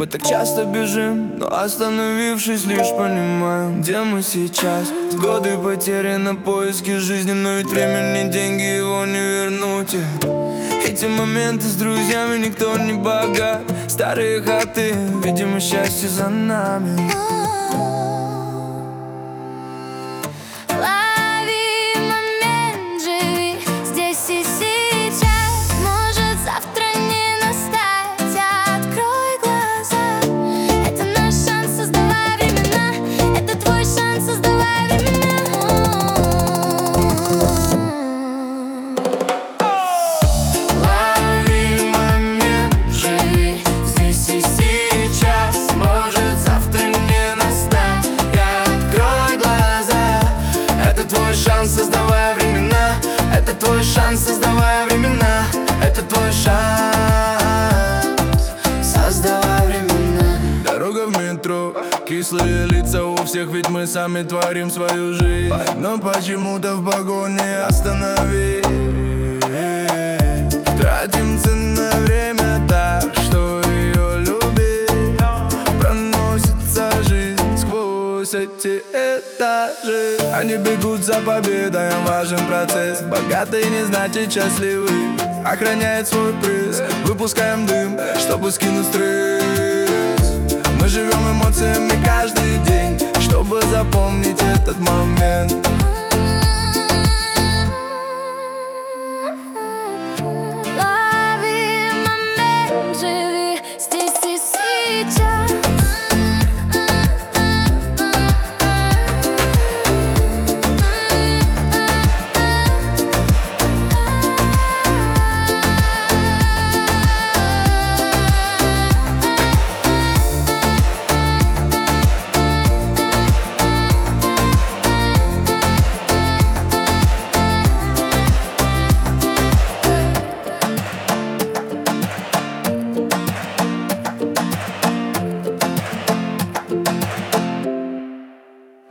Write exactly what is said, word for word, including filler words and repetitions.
Мы так часто бежим, но остановившись лишь понимаем, где мы сейчас. Годы потери на поиске жизни, но ведь время не деньги, его не вернуть. Эти моменты с друзьями никто не богат. Старые хаты, видимо, счастье за нами. Создавая времена, это твой шанс, создавая времена, это твой шанс, создавая времена. Дорога в метро, кислые лица у всех, ведь мы сами творим свою жизнь. Но почему-то в погоне остановить. Тратим ценное время так, что ее любить. Проносится жизнь сквозь эти этажи. Они бегут за победой, им важен процесс. Богатый не значит счастливый, охраняет свой приз. Выпускаем дым, чтобы скинуть стресс. Мы живем эмоциями каждый день, чтобы запомнить этот момент.